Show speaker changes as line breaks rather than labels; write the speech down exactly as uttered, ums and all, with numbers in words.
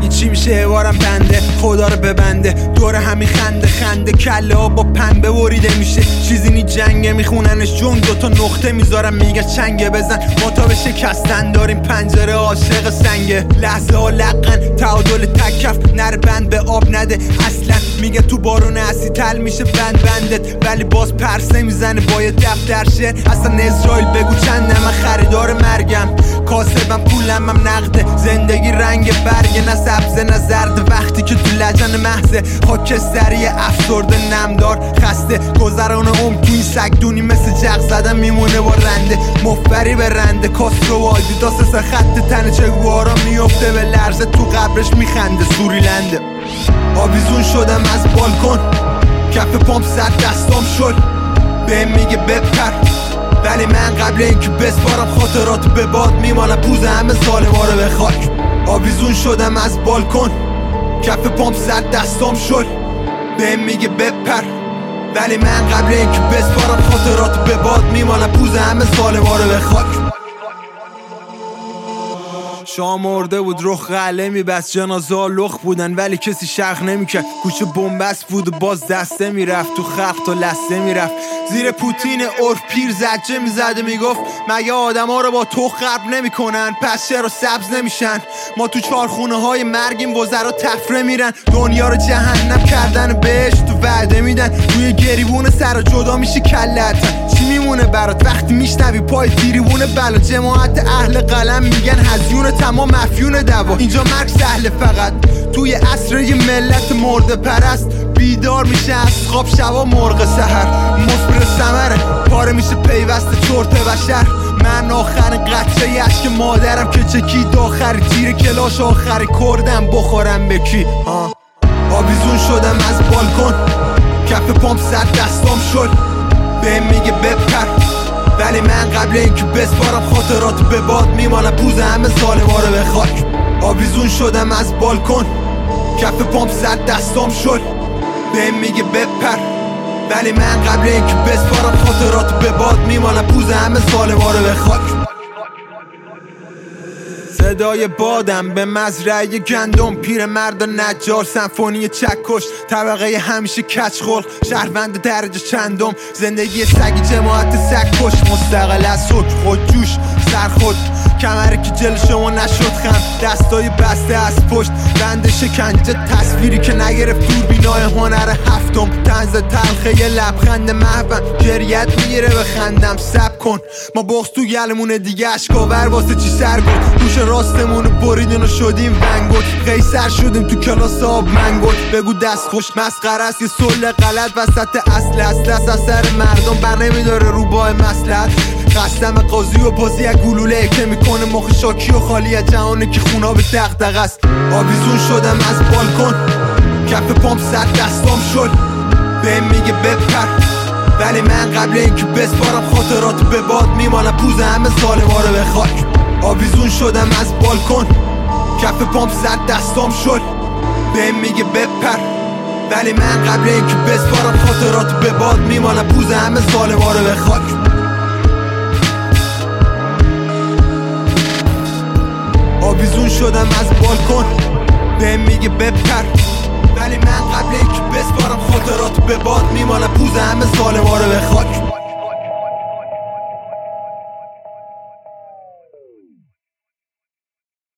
اگه چی میشه بارم بنده خدا رو ببنده دور همی خنده خنده کله ها با پنبه بریده میشه چیزی نی جنگه میخوننش جون دوتا نقطه میذارم میگه چنگه بزن ما تا به شکستن داریم پنجره عاشق سنگه لحظه ها لقن تعادل تکف نر بند به آب نده اصلا میگه تو بارون اسی تل میشه بند بندت ولی باز پرس نمیزنه با یه دفتر شعر اصلا اسرائیل بگو چنده من خریدار مرگم کاسبم پولم هم نقده زندگی رنگ برگه نه سبزه نه زرد وقتی که تو لجن محضه خاکستری افسرده نمدار خسته گذران عمر تو این سگدونی مثل جغ زدن میمونه با رنده مفبری به رنده کاسترو و آدیداس سه خط تن چگوارا میفته به لرزه تو قبرش میخنده سوریلنده آویزون شدم از بالکن کف پامپ صد دستام شد بهم میگه بپر ولی من قبل اینکه بسپارم خاطرات به باد میمانم پوز همه ظالما رو به خاک آویزون شدم از بالکن کف پامپ صد دستام شد بهم میگه بپر ولی من قبل اینکه بسپارم خاطرات به باد میمانم پوز همه ظالما رو به خاک شام مرده بود رخ قله میبست جنازه ها لخ بودن ولی کسی شرخ نمیکرد کوچه بنبست بود و باز دسته میرفت تو خلق تا لسته میرفت زیر پوتین عرف پیر زجه میزده میگفت مگه آدم ها رو با تو خرب نمیکنن پس چرا سبز نمیشن ما تو چارخونه های مرگیم وزرا تفره میرن دنیا رو جهنم کردن بهش تو وعده میدن روی گریبون سر جدا میشی کلتن چی میمونه برات وقتی میشنوی پای تیریبون بلا جماعت اهل قلم میگن هزیون تمام مفیون دوا اینجا مرگ سهله فقط توی عصر یه ملت مرده پرست بیدار میشه از خواب شبا مرغ سحر مصبر ثمره پاره میشه پیوست چرت بشر من آخرین قطره اشک مادرم که چکید آخر تیر کلاش آخر کردم بخورم به کی آویزون شدم از بالکن کف پامپ صد دستام شد بهم میگه بپر ولی من قبل اینکه بسپارم خاطرات به باد میمانم پوز همه ظالما رو به خاک آویزون شدم از بالکن کف پامپ صد دستام شد بهم میگه بپر ولی من قبل اینکه بسپارم خاطرات به باد میمانم پوز همه ظالما رو به خاک صدای بادم به مزرعه گندم پیرمرد و نجار سمفونی چکش طبقه همیشه کچ خلق شهروند درجه چندم زندگی سگی جماعت سگ کش مستقل از حکم خودجوش سرخود کمره که جل شما نشد خم دستای بسته از پشت بند شکنجه تصویری که نگرفت دور بینای هنر هفتم طنز تلخه یه لبخند محوم گریت میگیره بخندم سب کن ما بغض تو گلمونه دیگه اشکاور واسه چی سر گفت دوش راستمونو بریدن و شدیم ونگوت قیصر شدیم تو کلاس آب منگوت بگو دست خوش مسخره است یه سل غلط وسط اصل است دست از سر مردم بر نمیداره روباه مسلحت قسم قاضی و بازی از گلوله که میکنه مخ شاکی و خالی از جهانه که خونا به دغدغه است آویزون شدم از بالکن کف پامپ صد دستام شد بهم میگه بپر ولی من قبل اینکه بسپارم خاطرات به باد میمانم پوز همه ظالما رو به خاک آویزون شدم از بالکن کف پامپ صد دستام شد بهم میگه بپر ولی من قبل اینکه بسپارم خاطرات به باد میمانم پوز همه ظالما رو به خاک آویزون شدم از بالکن بهم میگه بپر ولی من قبل اینکه بسپارم خاطرات به باد میمانم پوز همه ظالما رو به خاک